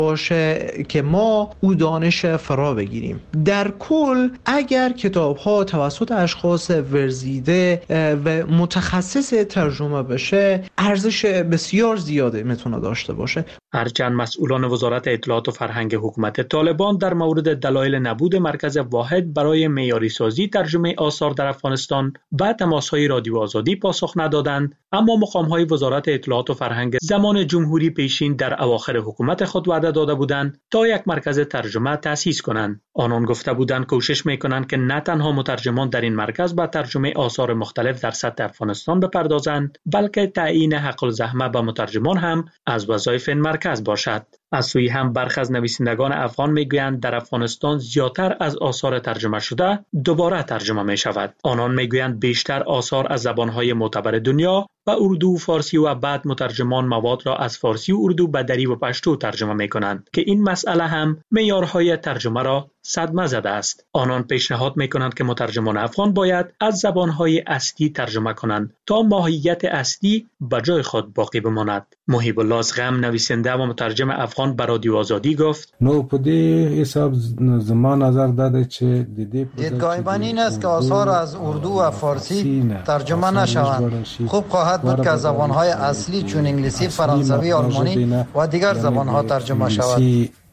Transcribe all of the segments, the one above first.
باشه که ما او دانش فرا بگیریم. در کل اگر کتاب ها توسط اشخاص ورزیده و متخصص ترجمه بشه، ارزش بسیار زیاده میتونه داشته باشه. هرچند مسئولان وزارت اطلاعات و فرهنگ حکومت طالبان در مورد دلایل نبود مرکز واحد برای معیاری سازی ترجمه آثار در افغانستان به تماس‌های رادیو آزادی پاسخ ندادند، اما مقام‌های وزارت اطلاعات و فرهنگ زمان جمهوری پیشین در اواخر حکومت خود وعده داده بودند تا یک مرکز ترجمه تأسیس کنند. آنان گفته بودند کوشش می‌کنند که نه تنها مترجمان در این مرکز به ترجمه آثار مختلف در سطح افغانستان بپردازند، بلکه تعیین حق الزحمه به مترجمان هم از وظایف این مرکز باشد. از سوی هم برخی از نویسندگان افغان میگویند در افغانستان زیادتر از آثار ترجمه شده دوباره ترجمه می شود. آنان میگویند بیشتر آثار از زبانهای معتبر دنیا و اردو و فارسی و بعد مترجمان مواد را از فارسی و اردو به دری و پشتو ترجمه می کنند که این مسئله هم معیارهای ترجمه را صدمه زده است. آنان پیشنهاد می کنند که مترجمان افغان باید از زبانهای اصلی ترجمه کنند تا ماهیت اصلی به جای خود باقی بماند. محیب الله ازغم نویسنده و مترجم افغان به رادیو آزادی گفت: نو په دې حساب زمان نظر داده چې دیدگاه من این است که آثار از اردو و فارسی ترجمه نشوند. خوب خواهد بود که از زبانهای اصلی چون انگلیسی، فرانسوی، آلمانی و دیگر زبانها ترجمه شود.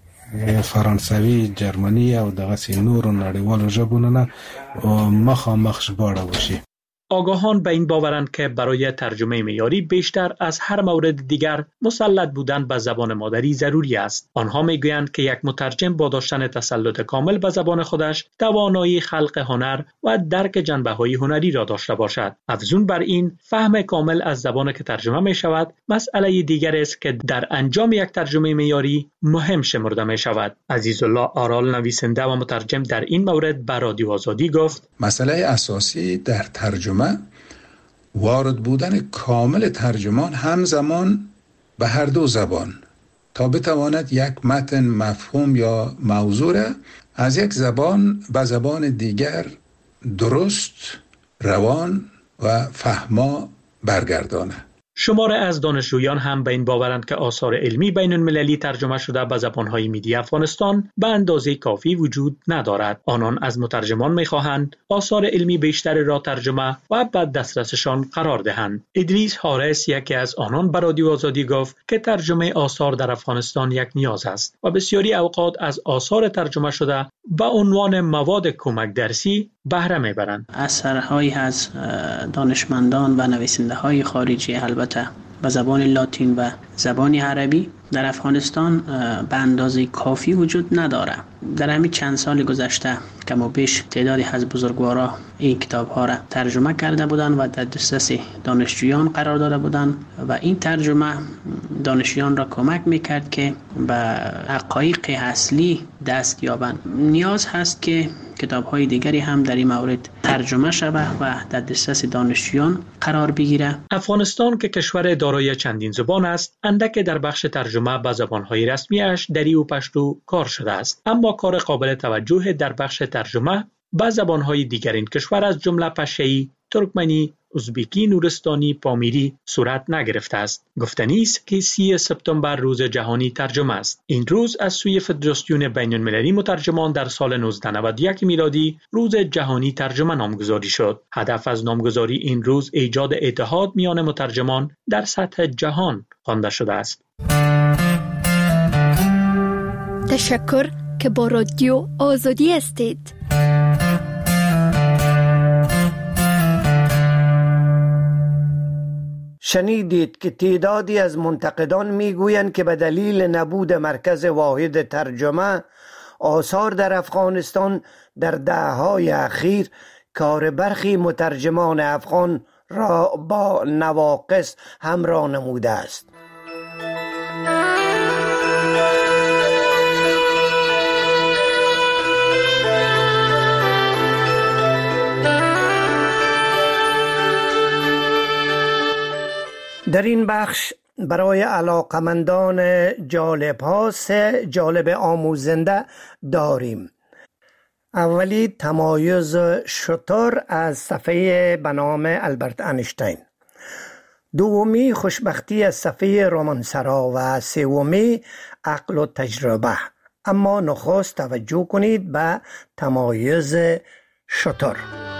فرانسوي، جرمني او دغه نورو نړیوالو ژبونو نه مخامخ ژباړه وشي. آگاهان به این باورند که برای ترجمه معیاری بیشتر از هر مورد دیگر مسلط بودن به زبان مادری ضروری است. آنها میگویند که یک مترجم با داشتن تسلط کامل به زبان خودش توانایی خلق هنر و درک جنبه‌های هنری را داشته باشد. افزون بر این، فهم کامل از زبان که ترجمه می شود مسئله دیگر است که در انجام یک ترجمه معیاری مهم شمرده می شود. عزیزالله آرال نویسنده و مترجم در این مورد به رادیو آزادی گفت: مسئله اساسی در ترجمه وارد بودن کامل ترجمان همزمان به هر دو زبان تا بتواند یک متن مفهوم یا موضوع را از یک زبان به زبان دیگر درست، روان و فهما برگرداند. شماره از دانشجویان هم به این باورند که آثار علمی بین المللی ترجمه شده به زبانهای میدی افغانستان به اندازه کافی وجود ندارد. آنان از مترجمان میخواهند آثار علمی بیشتر را ترجمه و به دسترسشان قرار دهند. ادریس حارس یکی از آنان به رادیو آزادی گفت که ترجمه آثار در افغانستان یک نیاز است و بسیاری اوقات از آثار ترجمه شده به عنوان مواد کمک درسی بهره میبرند. اثرهایی از دانشمندان و نویسنده‌های خارجی البته به زبان لاتین و زبان عربی در افغانستان به اندازه کافی وجود نداره. در همین چند سال گذشته کم و بیش تعدادی از بزرگوارا این کتاب‌ها را ترجمه کرده بودند و در دسترس دانشجویان قرار داده بودند و این ترجمه دانشجویان را کمک میکرد که به حقایق اصلی دست یابند. نیاز هست که کتاب‌های دیگری هم در این مورد ترجمه شود و در دسترس دانشجویان قرار بگیرد. افغانستان که کشور دارای چندین زبان است، اندک در بخش ترجمه به زبان‌های رسمیش دری و پشتو کار شده است، اما کار قابل توجه در بخش ترجمه به زبان‌های دیگر این کشور از جمله پشه‌ای، ترکمنی، ازبکی، نورستانی، پامیری صورت نگرفته است. گفتنی است که 30 سپتامبر روز جهانی ترجمه است. این روز از سوی فدراسیون بین المللی مترجمان در سال 1991 میلادی روز جهانی ترجمه نامگذاری شد. هدف از نامگذاری این روز ایجاد اتحاد میان مترجمان در سطح جهان خوانده شده است. تشکر که با رادیو آزادی هستید. شنیدید که تعدادی از منتقدان میگویند که به دلیل نبود مرکز واحد ترجمه آثار در افغانستان در دهه‌های اخیر کار برخی مترجمان افغان را با نواقص همراه نموده است. در این بخش برای علاقمندان جالب سه جالب آموزنده داریم. اولی تمایز شتر از صفحه به نام البرت انشتین. دومی خوشبختی از صفحه رومانسرا و سومی عقل و تجربه. اما نخست توجه کنید به تمایز شتر.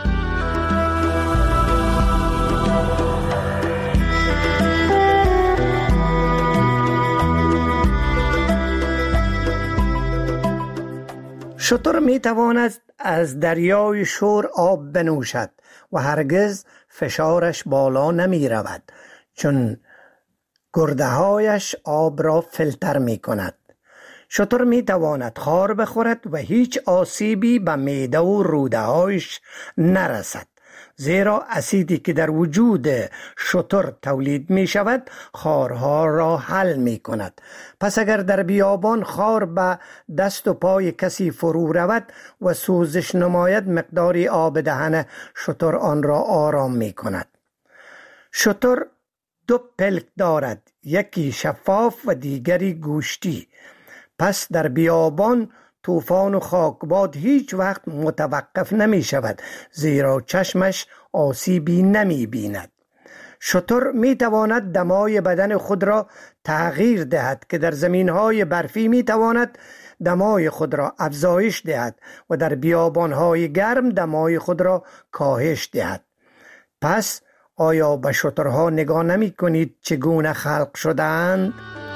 شتر می تواند از دریای شور آب بنوشد و هرگز فشارش بالا نمی رود، چون گرده هایش آب را فیلتر می کند. شتر می تواند خار بخورد و هیچ آسیبی به معده و روده هایش نرسد، زیرا اسیدی که در وجود شتر تولید می شود خارها را حل می کند. پس اگر در بیابان خار به دست و پای کسی فرو رود و سوزش نماید، مقداری آب دهن شتر آن را آرام می کند. شتر 2 پلک دارد، یکی شفاف و دیگری گوشتی. پس در بیابان طوفان و خاکباد هیچ وقت متوقف نمی شود، زیرا چشمش آسیبی نمی بیند. شتر می تواند دمای بدن خود را تغییر دهد که در زمینهای برفی می تواند دمای خود را افزایش دهد و در بیابانهای گرم دمای خود را کاهش دهد. پس آیا به شترها نگاه نمی کنید چگونه خلق شدند؟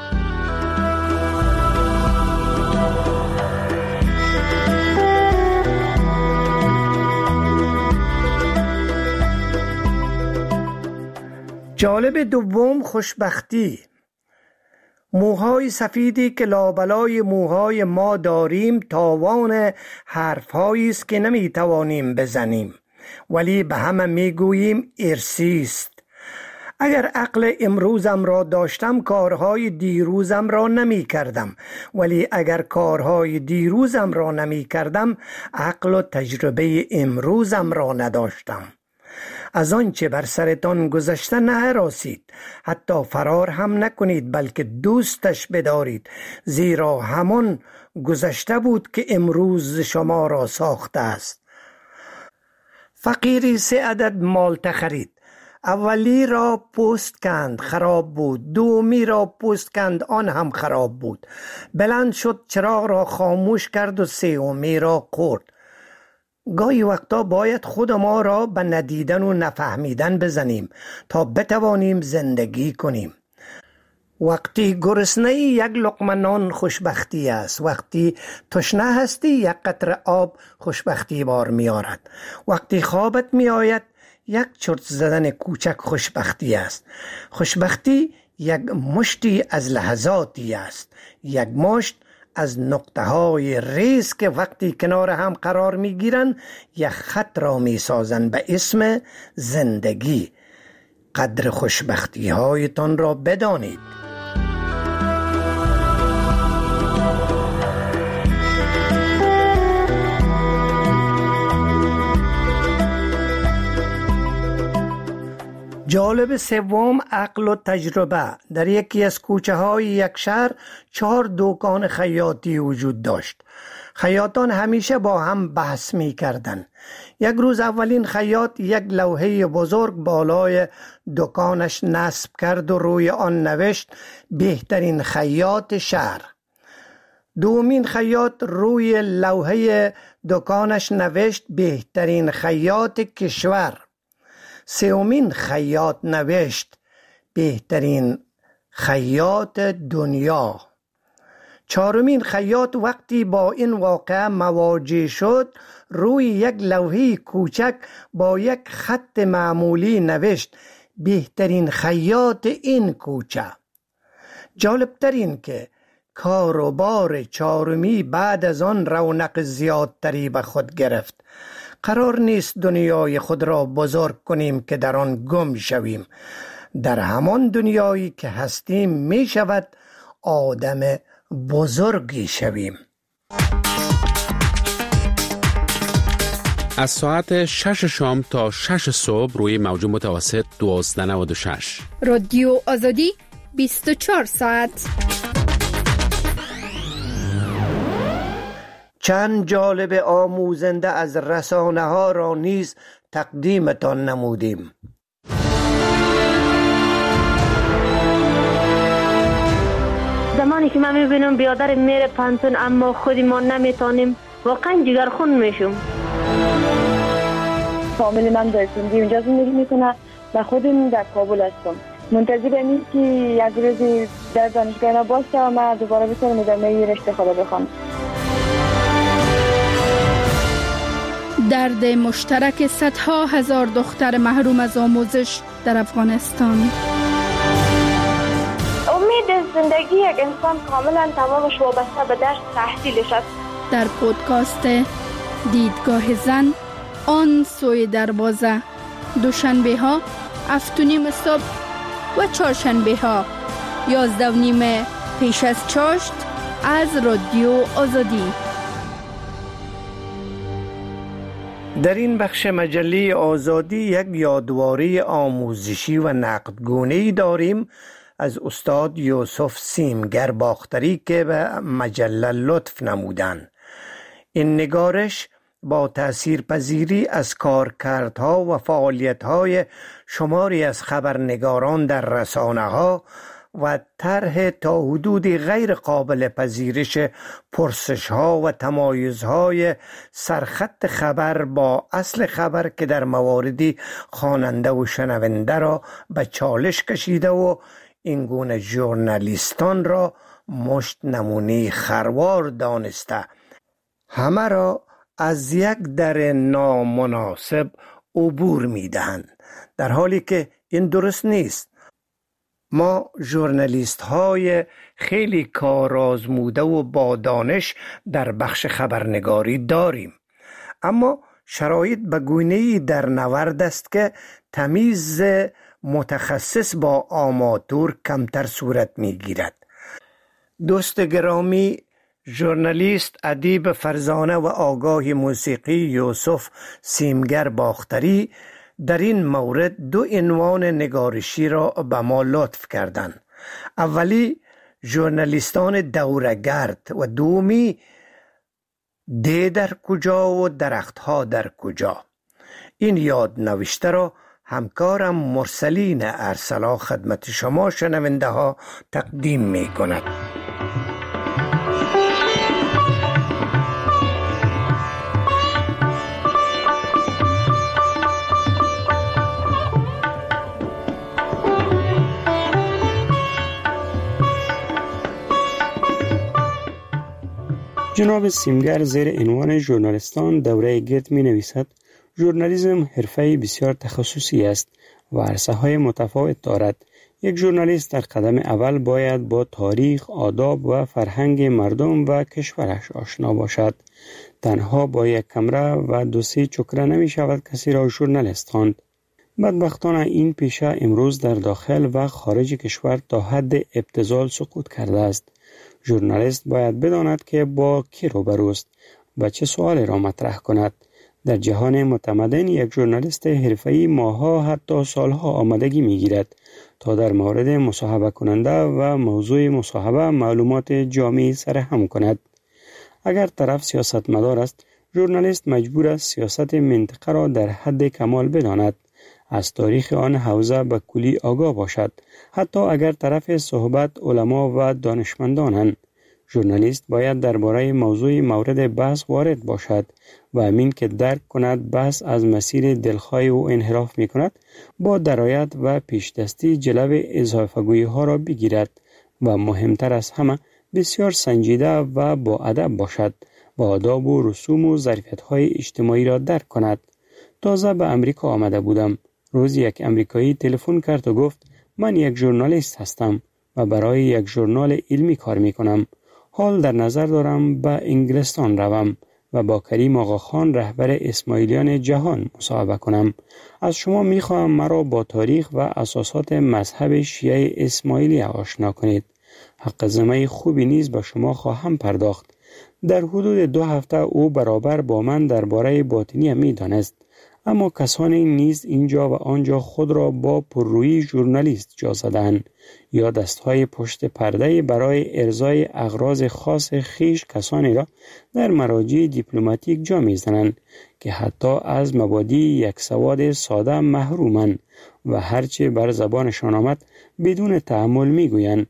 جالب دوم خوشبختی. موهای سفیدی که لابلای موهای ما داریم تاوان حرفهایی است که نمی توانیم بزنیم، ولی به همه می گوییم ارثی است. اگر عقل امروزم را داشتم کارهای دیروزم را نمی کردم، ولی اگر کارهای دیروزم را نمی کردم عقل و تجربه امروزم را نداشتم. از آنچه بر سرتان گذشته نهراسید، حتی فرار هم نکنید، بلکه دوستش بدارید، زیرا همان گذشته بود که امروز شما را ساخته است. فقیری 3 عدد مالته خرید. اولی را پوست کند، خراب بود. دومی را پوست کند، آن هم خراب بود. بلند شد، چراغ را خاموش کرد و سومی را خورد. گاهی وقتا باید خود ما را به ندیدن و نفهمیدن بزنیم تا بتوانیم زندگی کنیم. وقتی گرسنه‌ای 1 لقمه نان خوشبختی است. وقتی تشنه هستی 1 قطره آب خوشبختی بار می آرد. وقتی خوابت می آید 1 چرت زدن کوچک خوشبختی است. خوشبختی 1 مشتی از لحظاتی است، 1 مشت از نقطه های ریز که وقتی کنار هم قرار می گیرن 1 خط را می سازن به اسم زندگی. قدر خوشبختی هایتان را بدانید. جالب سوم عقل و تجربه. در یکی از کوچه های یک شهر 4 دکان خیاطی وجود داشت. خیاطان همیشه با هم بحث می کردن. یک روز اولین خیاط 1 لوحه بزرگ بالای دکانش نصب کرد و روی آن نوشت بهترین خیاط شهر. دومین خیاط روی لوحه دکانش نوشت بهترین خیاط کشور. سومین خیاط نوشت بهترین خیاط دنیا. 4مین خیاط وقتی با این واقعه مواجه شد روی 1 لوحه کوچک با 1 خط معمولی نوشت بهترین خیاط این کوچه. جالبتر این که کاروبار 4می بعد از آن رونق زیادتری به خود گرفت. قرار نیست دنیای خود را بزرگ کنیم که در آن گم شویم. در همان دنیایی که هستیم می شود آدم بزرگی شویم. از ساعت 6 شام تا 6 صبح روی موج متوسط 1296 رادیو آزادی 24 ساعت. چند جالب آموزنده از رسانه ها را نیز تقدیمتان نمودیم. زمانی که من میبینم بیادر میره پانتون اما خودی ما نمیتونیم، واقعا جگرخون میشم. فامیل من در سندی اونجا زندگی میکنه و خودم در کابل هستم. منتظر اینم که یک روزی در دانشگاه باشه و من دوباره بتونم ادامه رشته خود بخونم. درد مشترک صدها هزار دختر محروم از آموزش در افغانستان. امید زندگی یک انسان کاملا تمامش وابسته به درس تحصیلش است. در پودکاست دیدگاه زن آن سوی دروازه، دوشنبه ها 7:30 صبح و چهارشنبه ها 11:30 پیش از چاشت از رادیو آزادی. در این بخش مجله آزادی یک یادواری آموزشی و نقدگونه‌ای داریم از استاد یوسف سیمگر باختری که به مجله لطف نمودند. این نگارش با تأثیرپذیری از کارکردها و فعالیت‌های شماری از خبرنگاران در رسانه‌ها و طرح تا حدودی غیر قابل پذیرش پرسش‌ها و تمایزهای سرخط خبر با اصل خبر که در مواردی خواننده و شنونده را به چالش کشیده و این گونه ژورنالیستان را مشت نمونه خروار دانسته همه را از یک در نامناسب عبور می‌دهند، در حالی که این درست نیست. ما ژورنالیست های خیلی کارآزموده و با دانش در بخش خبرنگاری داریم، اما شرایط به گونه‌ای در نورد است که تمیز متخصص با آماتور کمتر صورت می‌گیرد. دوست گرامی، ژورنالیست، ادیب فرزانه و آگاه موسیقی یوسف سیمگر باختری در این مورد دو عنوان نگارشی را به ما لطف کردند. اولی ژورنالیستان دوره‌گرد و دومی ده در کجا و درختها در کجا. این یاد نوشته را همکارم مرسلین ارسلا خدمت شما شنونده ها تقدیم می کند. جناب سیمگر زیر عنوان ژورنالیستان دوره گرد می نویسد: ژورنالیسم حرفه‌ای بسیار تخصصی است و عرصه‌های متفاوت دارد. یک ژورنالیست در قدم اول باید با تاریخ، آداب و فرهنگ مردم و کشورش آشنا باشد. تنها با یک کمره و 2-3 چکره نمی شود کسی را ژورنالیست خواند. بدبختانه این پیشه امروز در داخل و خارج کشور تا حد ابتذال سقوط کرده است. ژورنالیست باید بداند که با کی روبروست و چه سوالی را مطرح کند. در جهان متمدن یک ژورنالیست حرفه‌ای ماه‌ها حتی سالها آمادگی می‌گیرد تا در مورد مصاحبه کننده و موضوع مصاحبه معلومات جامعی سرهم کند. اگر طرف سیاستمدار است، ژورنالیست مجبور است سیاست منطقه را در حد کمال بداند، از تاریخ آن حوزه به کلی آگاه باشد، حتی اگر طرف صحبت علما و دانشمندانند. ژورنالیست باید درباره موضوع مورد بحث وارد باشد و همین که درک کند بحث از مسیر دلخواه او انحراف می کند، با درایت و پیشدستی جلو اضافه‌گویی ها را بگیرد و مهمتر از همه بسیار سنجیده و با ادب باشد و آداب و رسوم و ظرفیت‌های اجتماعی را درک کند. تازه به امریکا آمده بودم. روز یک امریکایی تلفن کرد و گفت: من یک ژورنالیست هستم و برای یک ژورنال علمی کار می کنم. حال در نظر دارم به انگلستان روم و با کریم آقاخان رهبر اسماعیلیان جهان مصاحبه کنم. از شما می خواهم مرا با تاریخ و اساسات مذهب شیعه اسماعیلی آشنا کنید. حق زمه خوبی نیز به شما خواهم پرداخت. در حدود 2 هفته او برابر با من درباره باطنی می دانست، اما کسانی نیز اینجا و آنجا خود را با پررویی ژورنالیست جا زدند یا دستهای پشت پرده برای ارضای اغراض خاص خیش کسانی را در مراجع دیپلماتیک جا می‌زنند که حتی از مبادی یک سواد ساده محرومند و هرچه بر زبانشان آمد بدون تأمل می‌گویند.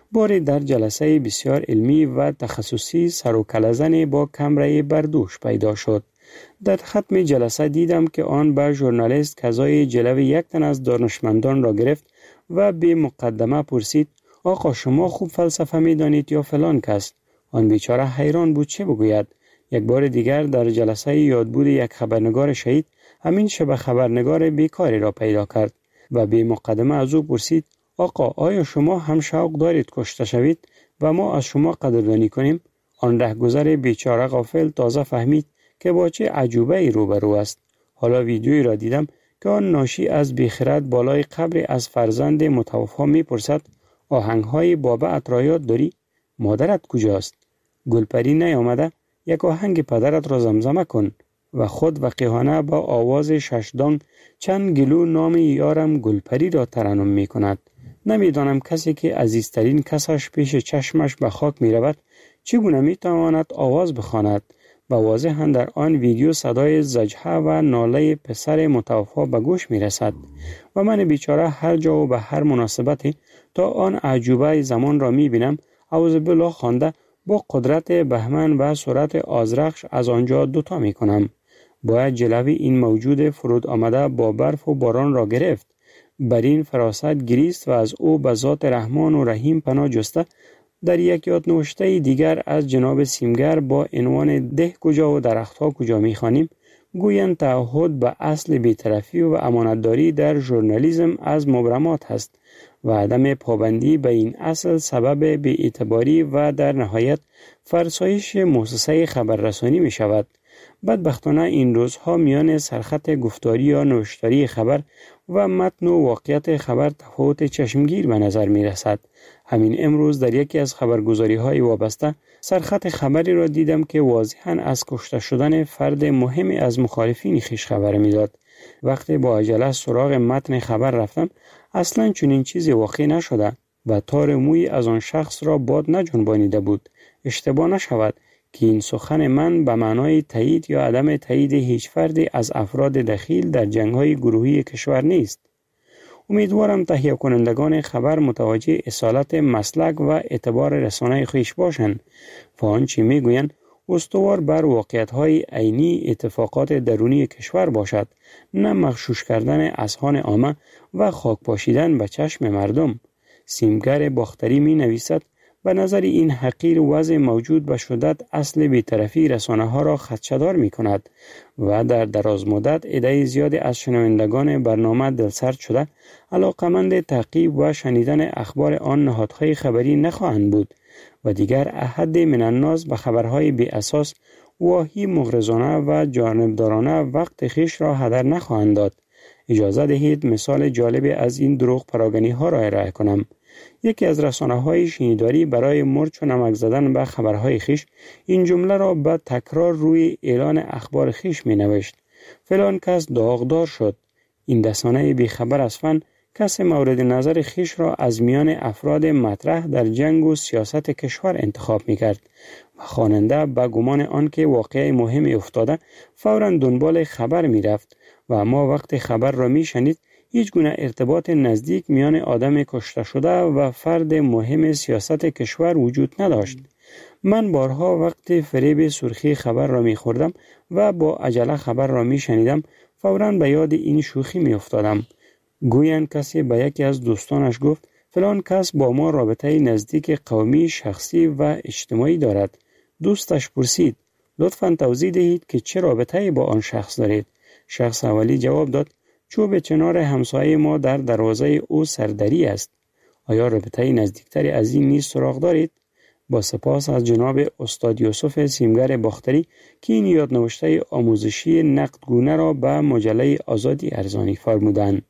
باری در جلسه بسیار علمی و تخصصی سر و کله‌زنی با کمره بردوش پیدا شد. در ختم جلسه دیدم که آن به ژورنالیست کزای جلو یک تن از دانشمندان را گرفت و به مقدمه پرسید: آقا شما خوب فلسفه می دانید یا فلان کس؟ آن بیچاره حیران بود چه بگوید. یک بار دیگر در جلسه یادبود یک خبرنگار شهید همین شب خبرنگار بیکاری را پیدا کرد و به مقدمه از او پرسید: آقا آیا شما هم شوق دارید کشته شوید و ما از شما قدردانی کنیم؟ آن رهگذر بیچاره غافل تازه فهمید که با چه عجوبه ای روبرو است. حالا ویدیویی را دیدم که آن ناشی از بیخرد بالای قبر از فرزند متوفی میپرسد: آهنگ‌های بابت را یاد داری؟ مادرت کجاست؟ گلپری نیامده؟ یک آهنگ پدرت را زمزمه کن. و خود وقیحانه با آواز ششدانگ چند گلو نام یارم گلپری را ترنم می کند. نمیدانم کسی که عزیزترین کسش پیش چشمش به خاک می رود چگونه می تواند آواز بخواند. و واضحاً در آن ویدیو صدای زجحه و ناله پسر متوفی به گوش می رسد و من بیچاره هر جا و به هر مناسبتی تا آن عجوبه زمان را می بینم اعوذ بالله خوانده با قدرت بهمن و سرعت آذرخش از آنجا دوتا می کنم. باید جلوی این موجود فرود آمده با برف و باران را گرفت. بر این فراست گریست و از او به ذات رحمان و رحیم پناه جسته. در یک یادنوشته دیگر از جناب سیمگر با عنوان ده کجا و درختها کجا می خوانیم گویند تعهد به اصل بی‌طرفی و امانتداری در ژورنالیسم از مبرمات است و عدم پابندی به این اصل سبب بی‌اعتباری و در نهایت فرسایش مؤسسه خبررسانی می شود. بدبختانه این روزها میان سرخط گفتاری یا نوشتاری خبر و متن و واقعیت خبر تفاوت چشمگیر به نظر می رسد. همین امروز در یکی از خبرگزاری های وابسته سرخط خبری را دیدم که واضحاً از کشته شدن فرد مهمی از مخالفین خویش خبر می داد. وقتی با عجله سراغ متن خبر رفتم اصلاً چنین چیزی واقع نشده و تار موی از آن شخص را باد نجنبانیده بود. اشتباه نشود که این سخن من به معنای تایید یا عدم تایید هیچ فردی از افراد دخیل در جنگ‌های گروهی کشور نیست. امیدوارم تهیه کنندگان خبر متوجه اصالت مسلک و اعتبار رسانه خویش باشند و آنچه میگویند استوار بر واقعیت‌های عینی اتفاقات درونی کشور باشد، نه مغشوش کردن اذهان عامه و خاک پاشیدن به چشم مردم. سیمگر باختری می نویسد: به نظر این حقیر وضع موجود به شدت اصل بی‌طرفی رسانه‌ها را خدشه‌دار می‌کند و در دراز مدت عده زیادی از شنوندگان برنامه دلسرد شده علاقمند تعقیب و شنیدن اخبار آن نهادهای خبری نخواهند بود و دیگر احد من الناس به خبرهای بی اساس واهی مغرضانه و جانبدارانه وقت خویش را هدر نخواهند داد. اجازه دهید مثال جالبی از این دروغ پراگنی‌ها را ارائه کنم. یکی از رسانه‌های شنیداری برای مرچ و نمک زدن به خبرهای خویش این جمله را به تکرار روی اعلان اخبار خویش می‌نوشت: فلان کس داغدار شد. این رسانه بیخبر از فن کس مورد نظر خویش را از میان افراد مطرح در جنگ و سیاست کشور انتخاب می‌کرد و خواننده به گمان آنکه واقعه مهمی افتاده فوراً دنبال خبر می‌رفت و اما وقت خبر را می‌شنید هیچ گونه ارتباط نزدیک میان آدم کشته شده و فرد مهم سیاست کشور وجود نداشت. من بارها وقت فریب سرخی خبر را می‌خوردم و با عجله خبر را می‌شنیدم فوراً به یاد این شوخی می‌افتادم. گویند کسی به یکی از دوستانش گفت: فلان کس با ما رابطه نزدیک قومی، شخصی و اجتماعی دارد. دوستش پرسید: لطفاً توضیح دهید که چه رابطه‌ای با آن شخص دارید. شخص اولی جواب داد: چوب چنار همسایه ما در دروازه او سردری است. آیا رابطه نزدیکتری از این نیز سراغ دارید؟ با سپاس از جناب استاد یوسف سیمگر باختری که این یادنوشته آموزشی نقدگونه را به مجله آزادی ارزانی فرمودند.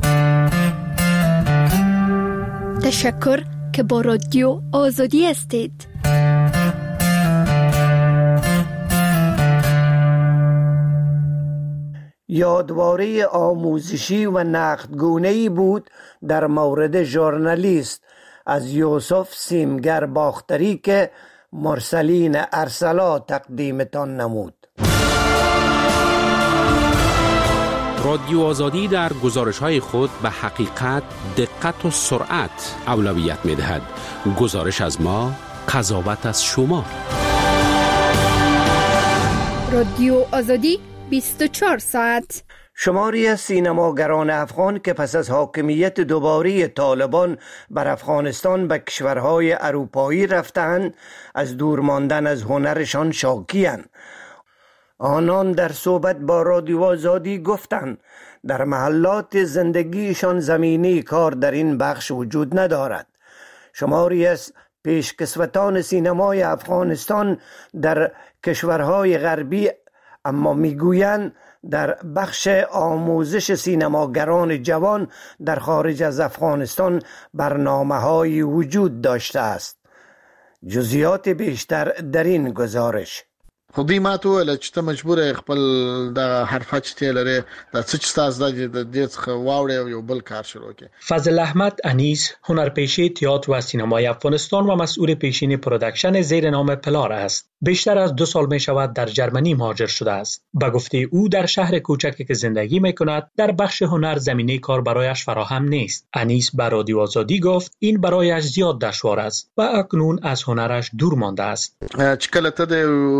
تشکر که با رادیو آزادی هستید. یادواره آموزشی و نقدگونه‌ای بود در مورد ژورنالیست از یوسف سیمگر باختری که مرسلین ارسلا تقدیمتان نمود. رادیو آزادی در گزارش‌های خود به حقیقت، دقت و سرعت اولویت می‌دهد. گزارش از ما، قضاوت از شما. رادیو آزادی 24 ساعت. شماری از سینماگران افغان که پس از حاکمیت دوباره طالبان بر افغانستان به کشورهای اروپایی رفتند، از دور ماندن از هنرشان شاکی‌اند. آنان در صحبت با رادیو آزادی گفتند در محلات زندگیشان زمینه کار در این بخش وجود ندارد. شماری از پیشکسوتان سینمای افغانستان در کشورهای غربی اما میگویند در بخش آموزش سینماگران جوان در خارج از افغانستان برنامه‌هایی وجود داشته است. جزئیات بیشتر در این گزارش. خو دوی ما ته ویل چې ته مجبوره خپل د حرفه چې تی لرې د څه چې تاسو د دې څخه واوړې او یو بل کار شروع کړي. فضل احمد انیس هنرپیشه تئاتر و سینمای افغانستان و مسئول پیشین پروداکشن زیر نام پلار است. بیشتر از 2 سال می شود در جرمنی مهاجر شده است. به گفته او در شهر کوچکی که زندگی می کند در بخش هنر زمینه کار برایش فراهم نیست. انیس به رادیو آزادی گفت این برایش زیاد دشوار است و اکنون از هنرش دور مانده است. چې کله ته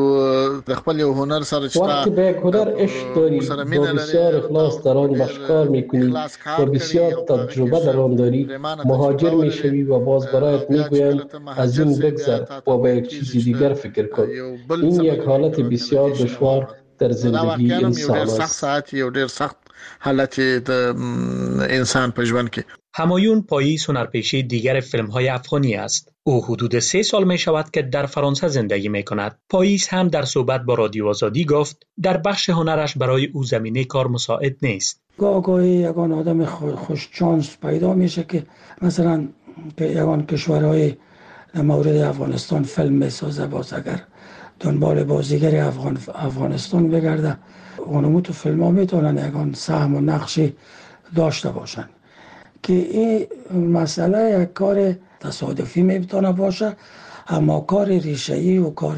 د خپل هنر سره چې وقتی به هنر عشق داری و بسیار اخلاص در آن کار میکنی و بسیار تجربه در آن داری، مهاجر میشوی و باز برایت میگویند از این بگذر و به یک چیز دیگر فکر کن. این یک حالت بسیار دشوار در زندگی انسان است. یو ډیر سخت حالت د انسان په ژوند کې. همایون پاییز هنرپیشه دیگر فیلم‌های افغانی است. او حدود 3 سال می شود که در فرانسه زندگی می کند. پاییز هم در صحبت با رادیو آزادی گفت در بخش هنرش برای او زمینه کار مساعد نیست. گاهی یگان آدم خوش چانس پیدا میشه که مثلا یگان کشورهای مورد افغانستان فیلم میسازه، باز اگر دنبال بازیگر افغانستان بگرده، اونمو تو فیلم ها میتونن یگان سهم و نقشی داشته باشن که این مسئله یک کار تصادفی میتونه باشه، اما کار ریشه‌ای و کار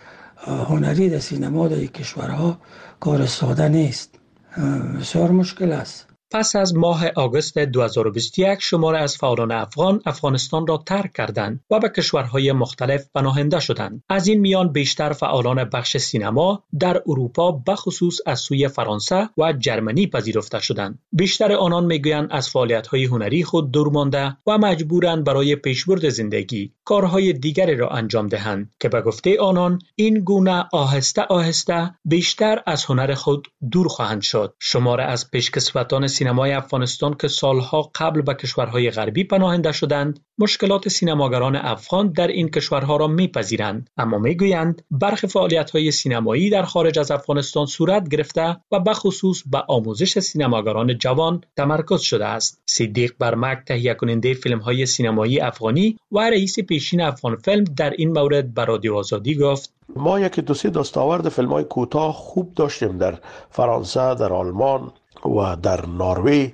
هنری در سینما در کشورها کار ساده نیست، بسیار مشکل است. پس از ماه آگوست 2021 شمار از فعالان افغان افغانستان را ترک کردند و به کشورهای مختلف پناهنده شدند. از این میان بیشتر فعالان بخش سینما در اروپا به خصوص از سوی فرانسه و جرمنی پذیرفته شدند. بیشتر آنان میگویند از فعالیت‌های هنری خود دور مانده و مجبورند برای پیشبرد زندگی کارهای دیگری را انجام دهند که به گفته آنان این گونه آهسته آهسته بیشتر از هنر خود دور خواهند شد. شمار از پیشکسوتان سینمای افغانستان که سالها قبل به کشورهای غربی پناهنده شدند، مشکلات سینماگران افغان در این کشورها را میپذیرند، اما میگویند برخی فعالیت‌های سینمایی در خارج از افغانستان صورت گرفته و به خصوص به آموزش سینماگران جوان تمرکز شده است. صدیق برمک، تهیه کننده فیلم‌های سینمایی افغانی و رئیس پیشین افغان فیلم، در این مورد به رادیو آزادی گفت: ما یک 2-3 دستاورد فیلم‌های کوتاه خوب داشتیم در فرانسه، در آلمان و در نروژ.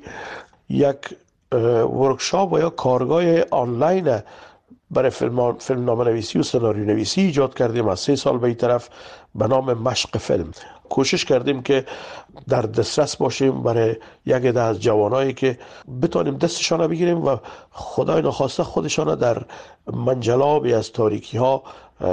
یک ورکشاپ و یا کارگاه آنلاین برای فیلمنامه نویسی و سناریو نویسی ایجاد کردیم از 3 سال به این طرف به نام مشق فیلم. کوشش کردیم که در دسترس باشیم برای یک عده از جوانایی که بتونیم دستشان بگیریم و خدای نخواسته خودشان در منجلابی از تاریکی ها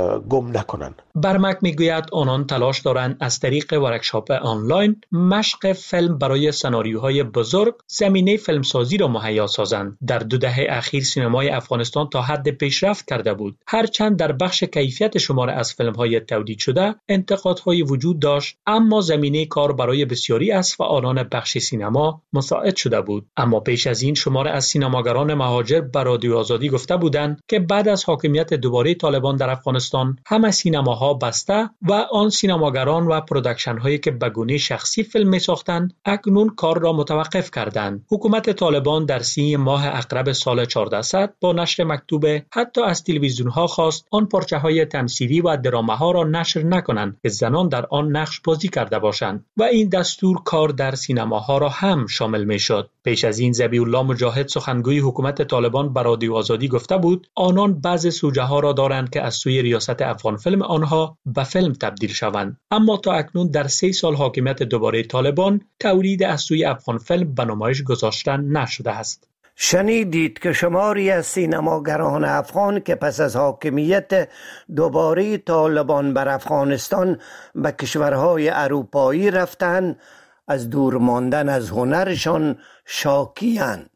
گم نکنن. برمک میگوید آنان تلاش دارند از طریق ورکشاپ آنلاین مشق فیلم برای سناریوهای بزرگ زمینه فیلمسازی را مهیا سازند. در 2 دهه اخیر سینمای افغانستان تا حد پیشرفت کرده بود، هرچند در بخش کیفیت شمار از فیلم‌های تولید شده انتقادهای وجود داشت، اما زمینه کار برای بسیاری از فعالان بخش سینما مساعد شده بود. اما پیش از این شمار از سینماگران مهاجر به رادیو آزادی گفته بودند که بعد از حاکمیت دوباره طالبان در افغانستان همه سینماها بسته و آن سینماگران و پروداکشن هایی که به گونه شخصی فیلم می ساختند اکنون کار را متوقف کردند. حکومت طالبان در 3 ماه اقرب سال 1400 با نشر مکتوب حتی از تلویزیون ها خواست آن پارچه های تمثیلی و درامه ها را نشر نکنند که زنان در آن نقش بازی بازی کرده باشند و این دستور کار در سینماها را هم شامل می شد. پیش از این ذبیح الله مجاهد سخنگوی حکومت طالبان بر رادیو آزادی گفته بود آنان بعض سوژه ها را دارند که از سوی ریاست افغان فیلم آنها به فیلم تبدیل شوند، اما تا اکنون در 3 سال حاکمیت دوباره طالبان تولید از سوی افغان فیلم به نمایش گذاشته نشده است. شنیدید که شماری از سینماگران افغان که پس از حاکمیت دوباره طالبان بر افغانستان به کشورهای اروپایی رفتند از دور ماندن از هنرشان شاکی‌اند.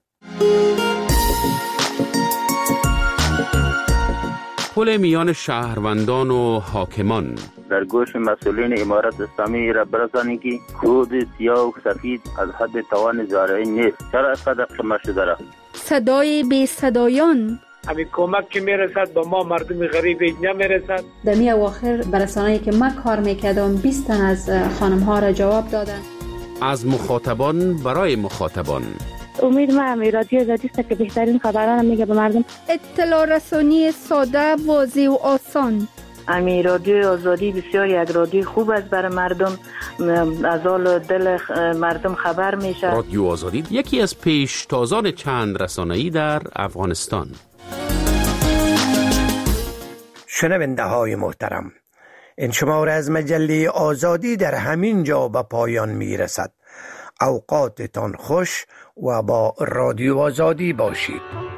پل میان شهروندان و حاکمان در گوش مسئولین امارت اسلامی را برسانی که کود سیاه و سفید از حد توان زارعی نیست. چرا اینقدر شما شده را؟ صدای بی صدایان همین کمک که میرسد به ما مردم غریب نمیرسد. در می اواخر برسانه‌ای که من کار میکردم 20 تن از خانم ها را جواب دادن. از مخاطبان برای مخاطبان. امید من رادیو آزادی است که بهترین خبران میگه به مردم. اطلاع رسانی ساده، واضح و آسان. امی رادیو آزادی بسیار یک رادیو خوب است برای مردم، از حال دل مردم خبر میشه. رادیو آزادی یکی از پیشتازان چند رسانه‌ای در افغانستان. شنونده های محترم، این شماره از مجله آزادی در همین جا به پایان میرسد. اوقاتتان خوش و با رادیو آزادی باشید.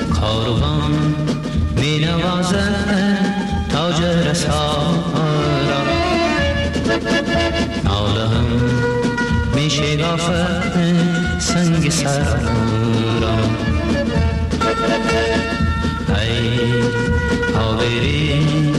کاروان می نوازد تاج رسالت ناله هم میشه گافت سنگ سرم ای آوری